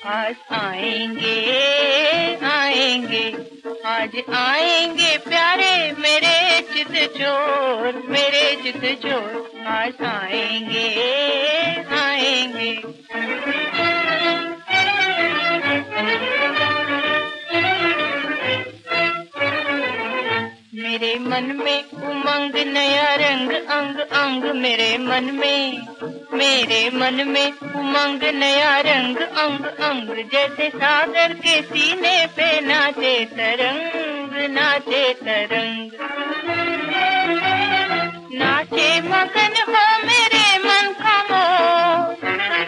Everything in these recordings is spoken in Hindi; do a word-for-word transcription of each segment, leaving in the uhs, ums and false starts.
आज आएंगे आएंगे आज आएंगे प्यारे मेरे चित चोर, मेरे चित चोर आज आएंगे आएंगे। मेरे मन में उमंग नया रंग अंग अंग, मेरे मन में मेरे मन में उमंग नया रंग अंग अंग, जैसे सागर के सीने पे नाचे तरंग नाचे तरंग। नाचे मगन हो मेरे मन का मोर,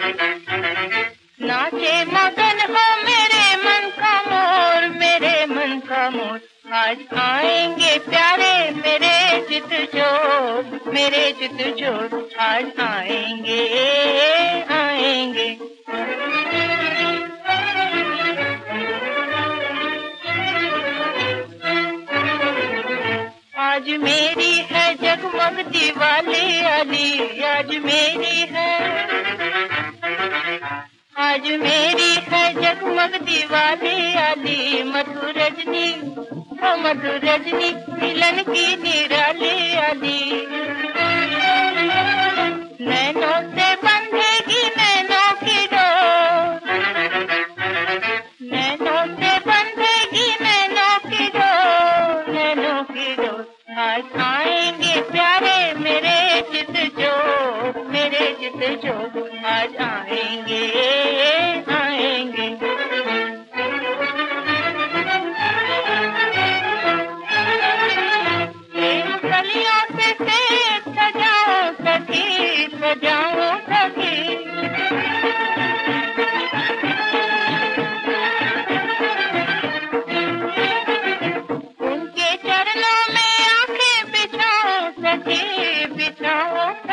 नाचे मगन हो मेरे मन का मोर, मेरे मन का मोर आज आएंगे प्यारे मेरे चित चोर, मेरे चित चोर आज आएंगे आएंगे। आज मेरी है जगमगती वाली अली, आज मेरी है आज मेरी है जगमगती वाली अली, मधुर रजनी ओ मधुर रजनी मिलन की निराली अली। नैनों से बंधेगी नैनों की डोर, नैनों से बंधेगी नैनों की डोर, नैनों की डोर आज आएंगे प्यारे मेरे चित चोर, मेरे चित चोर आज आएंगे आएंगे। गलियों से सेब सजाओ सखी, सजाओ सखी, उनके चरणों में आंखें बिछाओ सखी, बिछाओ